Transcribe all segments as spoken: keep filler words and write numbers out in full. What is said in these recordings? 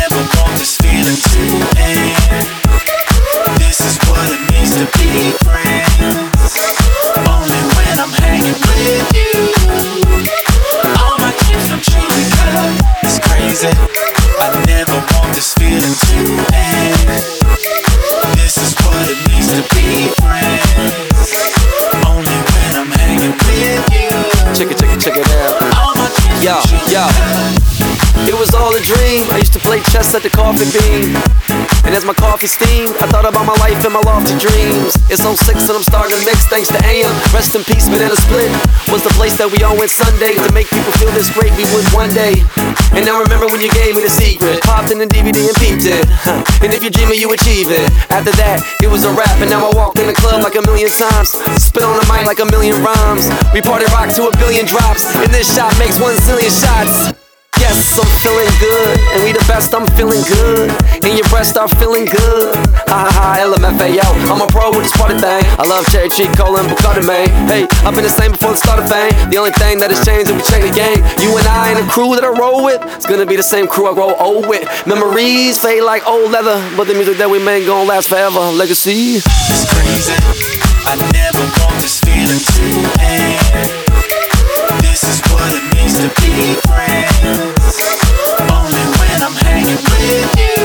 never want this feeling to end. This is what it means to be friends. Only when I'm hanging with you, all my dreams come true because it's crazy. I never want this feeling to end. This is what it means to be friends. Only when I'm hanging with you. Check it, check it, check it out. All my dreams Yo, come true yo. because It was all a dream. I used to play chess at the coffee bean, and as my coffee steamed, I thought about my life and my lofty dreams. It's oh six and I'm starting to mix thanks to A M. Rest in peace, Banana Split was the place that we all went Sunday to make people feel this great we would one day. And now remember when you gave me the secret, popped in the D V D and peeped it. And if you dream it, you achieve it. After that, it was a rap, and now I walk in the club like a million times, spit on the mic like a million rhymes. We party rock to a billion drops, and this shot makes one zillion shots. Yes, I'm feeling good, and we the best, I'm feeling good. And your breasts are feeling good. Ha ha ha, L M F A O, I'm a pro with this party thing. I love cherry cheek, cola, and Bacardi, man. Hey, I've been the same before the start of fame. The only thing that has changed is we change the game. You and I and the crew that I roll with, it's gonna be the same crew I grow old with. Memories fade like old leather, but the music that we make gon' last forever. Legacy. it's crazy. I never want this feeling to end. This is what it means to be friends. Only when I'm hanging with you,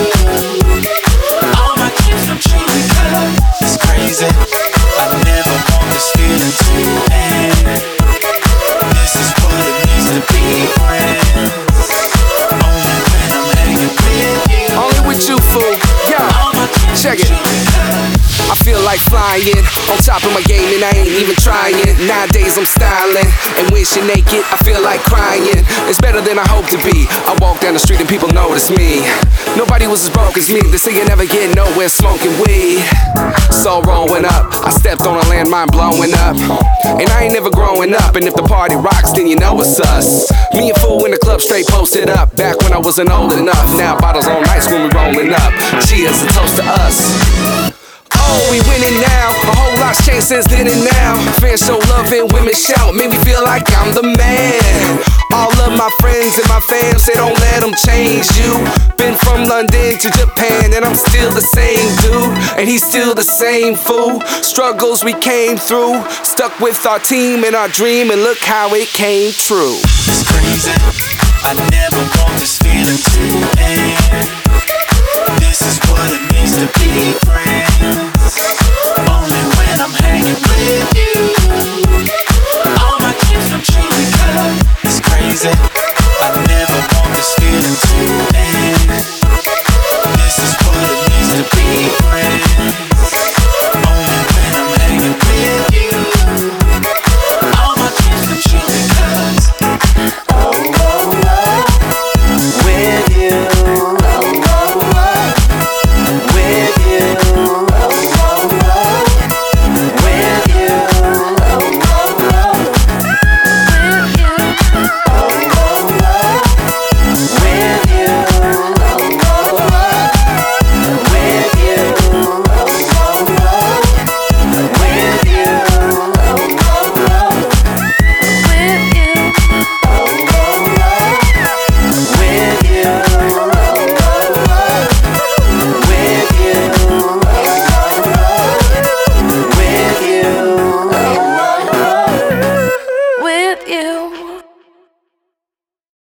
all my dreams come true because it's crazy. I never want this feeling to end. This is what it means to be friends. Only when I'm hanging with you. Only with you, fool. Yeah, All my dreams check come it. true because I feel like flying, on top of my game and I ain't even trying. Nowadays I'm styling, and when she naked, I feel like crying. It's better than I hope to be. I walk down the street and people notice me. Nobody was as broke as me, they say you never get nowhere smoking weed. So rolling up, I stepped on a landmine blowing up. And I ain't never growing up, and if the party rocks, then you know it's us. Me and Fool in the club straight posted up, back when I wasn't old enough. Now bottles on ice when we rolling up. Cheers and toast to us. Oh, we winning now. A whole lot's changed since then and now. Fans show love and women shout, make me feel like I'm the man. All of my friends and my fam say don't let them change you. Been from London to Japan and I'm still the same dude, and he's still the same fool. Struggles we came through, stuck with our team and our dream, and look how it came true. it's crazy. I never want this